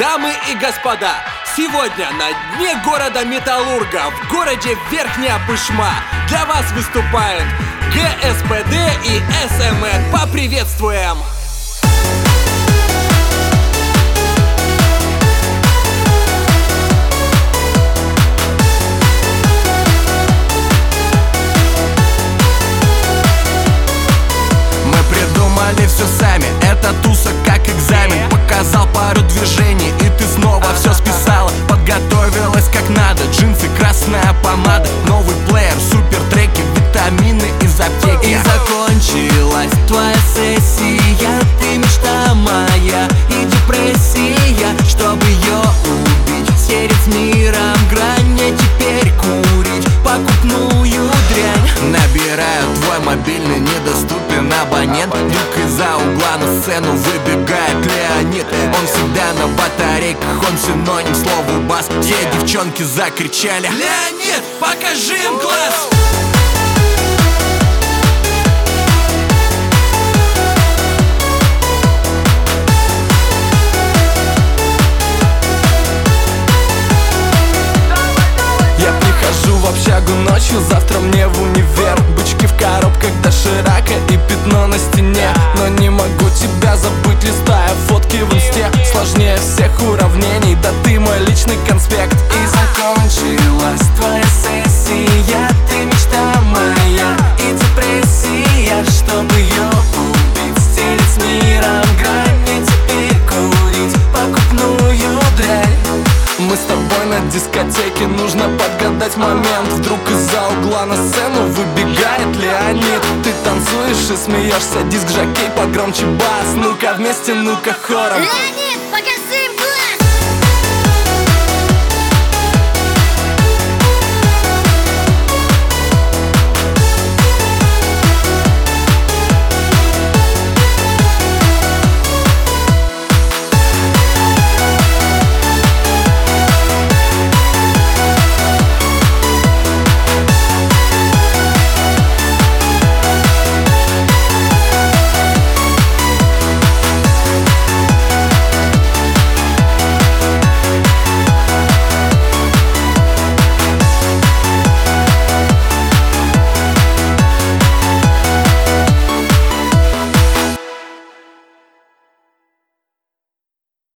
Дамы и господа, сегодня на дне города Металлурга, в городе Верхняя Пышма, для вас выступают ГСПД и СМН. Поприветствуем! Все сами, эта туса как экзамен. Показал пару движений, и ты снова все списала. Подготовилась как надо, джинсы, красная помада, новый плеер, супер треки, витамины из аптеки. И закончилась твоя сессия, ты мечта моя и депрессия. Чтобы ее убить, стереть с миром грань, мне теперь курить покупную дрянь. Набираю твой мобильный, недоступен абонент. Вдруг из-за угла на сцену выбегает Леонид. Он всегда на батарейках, он синоним слову бас. Все девчонки закричали: Леонид, покажи им класс! Я прихожу в общагу ночью, завтра мне в универ. Бычки в коробках, доширака и пятно на стене. Но не могу тебя забыть, листая фотки в инсте. Сложнее всех уравнений, да ты мой личный конспект. И закончилась твоя сессия, ты мечта моя и депрессия. Чтобы ее убить, стереть с миром грань, мне теперь курить покупную дрянь. Мы с тобой на дискотеке, нужно подгадать момент. Вдруг из-за угла на сцену выбегает Леонид. Ты танцуешь и смеешься, диск-жокей погромче бас. Ну-ка вместе, ну-ка хором.